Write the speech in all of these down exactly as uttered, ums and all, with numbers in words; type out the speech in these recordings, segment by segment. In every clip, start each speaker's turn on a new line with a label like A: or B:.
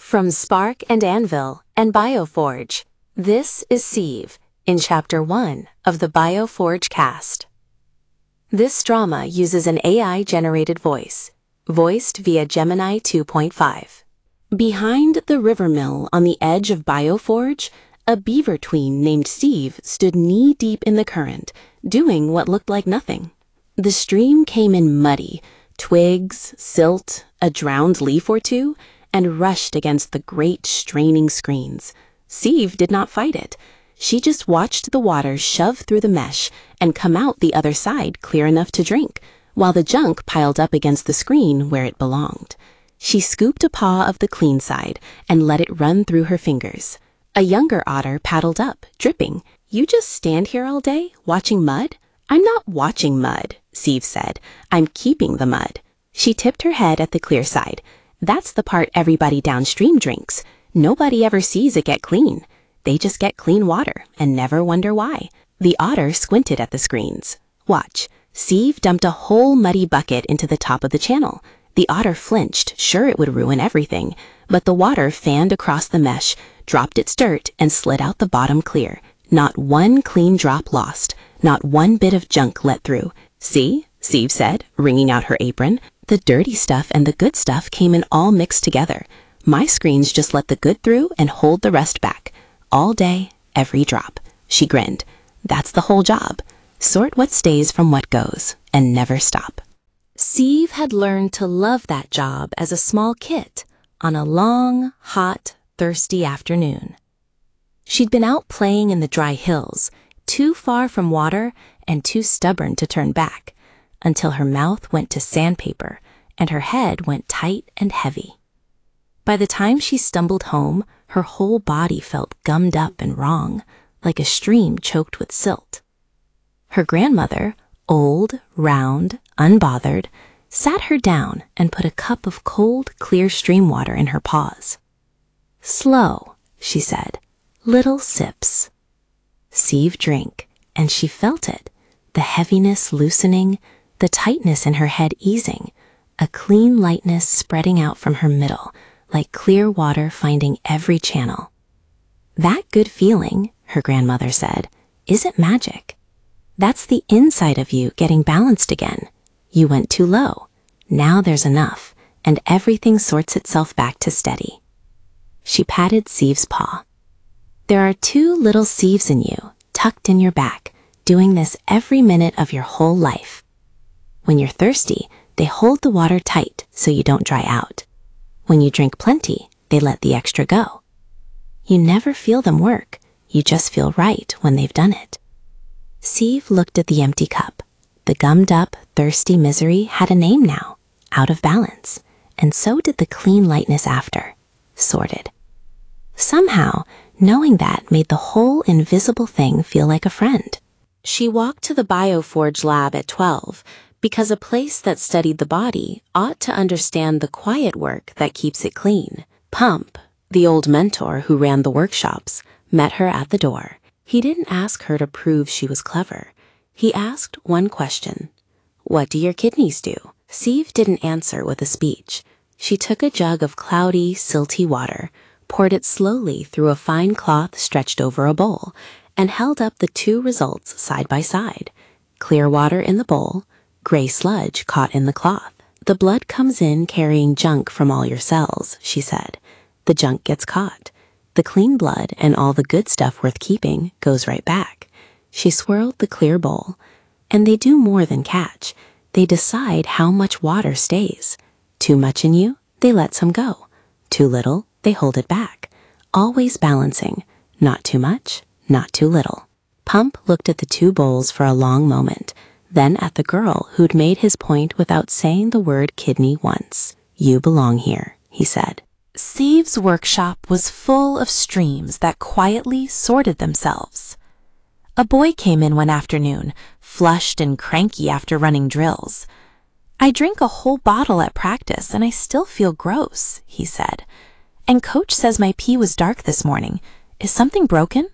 A: From Spark and Anvil and BioForge, this is Sieve in Chapter one of the BioForge cast. This drama uses an A I-generated voice, voiced via Gemini two point five. Behind the river mill on the edge of BioForge, a beaver tween named Sieve stood knee-deep in the current, doing what looked like nothing. The stream came in muddy, twigs, silt, a drowned leaf or two, and rushed against the great straining screens. Sieve did not fight it. She just watched the water shove through the mesh and come out the other side clear enough to drink, while the junk piled up against the screen where it belonged. She scooped a paw of the clean side and let it run through her fingers. A younger otter paddled up, dripping. "You just stand here all day, watching mud?" "I'm not watching mud," Sieve said. "I'm keeping the mud." She tipped her head at the clear side. "That's the part everybody downstream drinks. Nobody ever sees it get clean. They just get clean water and never wonder why." The otter squinted at the screens. "Watch." Sieve dumped a whole muddy bucket into the top of the channel. The otter flinched, sure it would ruin everything, but the water fanned across the mesh, dropped its dirt, and slid out the bottom clear. Not one clean drop lost, not one bit of junk let through. "See?" Sieve said, wringing out her apron. "The dirty stuff and the good stuff came in all mixed together. My screens just let the good through and hold the rest back. All day, every drop." She grinned. "That's the whole job. Sort what stays from what goes, and never stop." Sieve had learned to love that job as a small kit on a long, hot, thirsty afternoon. She'd been out playing in the dry hills, too far from water and too stubborn to turn back, until her mouth went to sandpaper and her head went tight and heavy. By the time she stumbled home, her whole body felt gummed up and wrong, like a stream choked with silt. Her grandmother, old, round, unbothered, sat her down and put a cup of cold, clear stream water in her paws. "Slow," she said, "little sips." Sieve drank, and she felt it, the heaviness loosening, the tightness in her head easing, a clean lightness spreading out from her middle, like clear water finding every channel. "That good feeling," her grandmother said, "isn't magic. That's the inside of you getting balanced again. You went too low. Now there's enough, and everything sorts itself back to steady." She patted Sieve's paw. "There are two little Sieves in you, tucked in your back, doing this every minute of your whole life. When you're thirsty, they hold the water tight so you don't dry out. When you drink plenty, they let the extra go. You never feel them work, you just feel right when they've done it." Sieve looked at the empty cup. The gummed-up, thirsty misery had a name now, out of balance, and so did the clean lightness after, sorted. Somehow, knowing that made the whole invisible thing feel like a friend. She walked to the BioForge lab at twelve, because a place that studied the body ought to understand the quiet work that keeps it clean. Pump, the old mentor who ran the workshops, met her at the door. He didn't ask her to prove she was clever. He asked one question. "What do your kidneys do?" Sieve didn't answer with a speech. She took a jug of cloudy, silty water, poured it slowly through a fine cloth stretched over a bowl, and held up the two results side by side. Clear water in the bowl, gray sludge caught in the cloth. "The blood comes in carrying junk from all your cells," she said. "The junk gets caught. The clean blood and all the good stuff worth keeping goes right back." She swirled the clear bowl. "And they do more than catch. They decide how much water stays. Too much in you, they let some go. Too little, they hold it back. Always balancing. Not too much, not too little." Pump looked at the two bowls for a long moment, then at the girl who'd made his point without saying the word kidney once. "You belong here," he said. Sieve's workshop was full of streams that quietly sorted themselves. A boy came in one afternoon, flushed and cranky after running drills. "I drink a whole bottle at practice and I still feel gross," he said. "And coach says my pee was dark this morning. Is something broken?"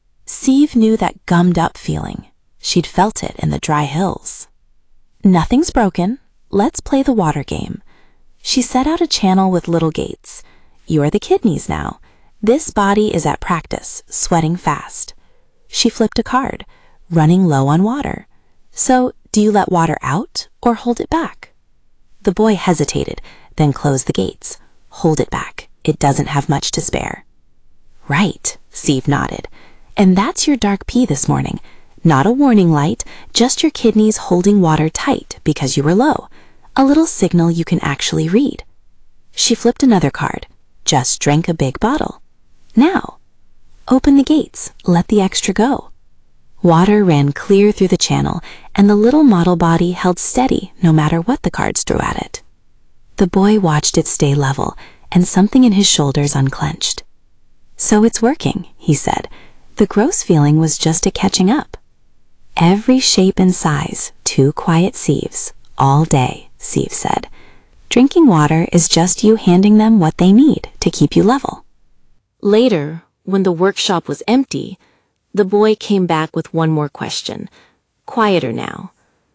A: Sieve knew that gummed-up feeling. She'd felt it in the dry hills. "Nothing's broken. Let's play the water game." She set out a channel with little gates. You're the kidneys now. This body is at practice, sweating fast. She flipped a card, running low on water. So, do you let water out or hold it back? The boy hesitated, then closed the gates. Hold it back. It doesn't have much to spare. Right, Sieve nodded. And that's your dark pee this morning. Not a warning light, just your kidneys holding water tight because you were low. A little signal you can actually read. She flipped another card. Just drank a big bottle. Now, open the gates, let the extra go. Water ran clear through the channel, and the little model body held steady no matter what the cards threw at it. The boy watched it stay level, and something in his shoulders unclenched. So it's working, he said. The gross feeling was just a catching up. Every shape and size, two quiet sieves, all day, Sieve said. Drinking water is just you handing them what they need to keep you level. Later, when the workshop was empty, the boy came back with one more question, quieter now.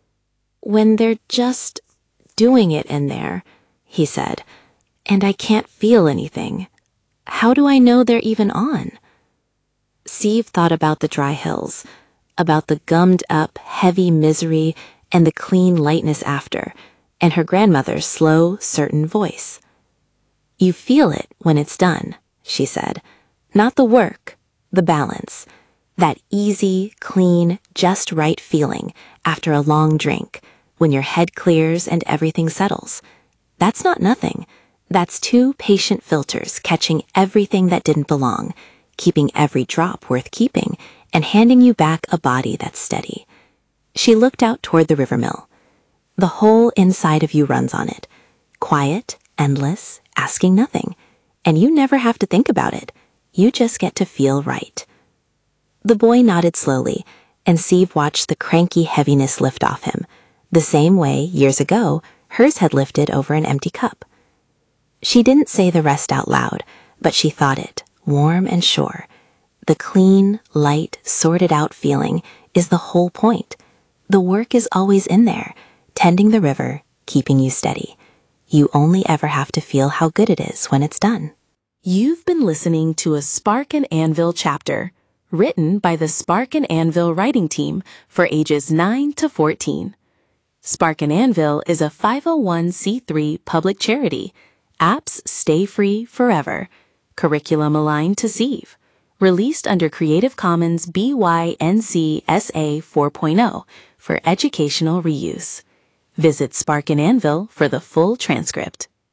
A: When they're just doing it in there, he said, and I can't feel anything, how do I know they're even on? Sieve thought about the dry hills, about the gummed-up, heavy misery and the clean lightness after, and her grandmother's slow, certain voice. You feel it when it's done, she said. Not the work, the balance. That easy, clean, just right feeling after a long drink, when your head clears and everything settles. That's not nothing. That's two patient filters catching everything that didn't belong, keeping every drop worth keeping, and handing you back a body that's steady. She looked out toward the river mill. The whole inside of you runs on it. Quiet, endless, asking nothing. And you never have to think about it. You just get to feel right. The boy nodded slowly, and Sieve watched the cranky heaviness lift off him, the same way, years ago, hers had lifted over an empty cup. She didn't say the rest out loud, but she thought it, warm and sure. The clean, light, sorted-out feeling is the whole point. The work is always in there, tending the river, keeping you steady. You only ever have to feel how good it is when it's done.
B: You've been listening to a Spark and Anvil chapter, written by the Spark and Anvil writing team for ages nine to fourteen. Spark and Anvil is a five oh one c three public charity. Apps stay free forever. Curriculum aligned to Sieve. Released under Creative Commons B Y N C S A four point oh for educational reuse. Visit Spark and Anvil for the full transcript.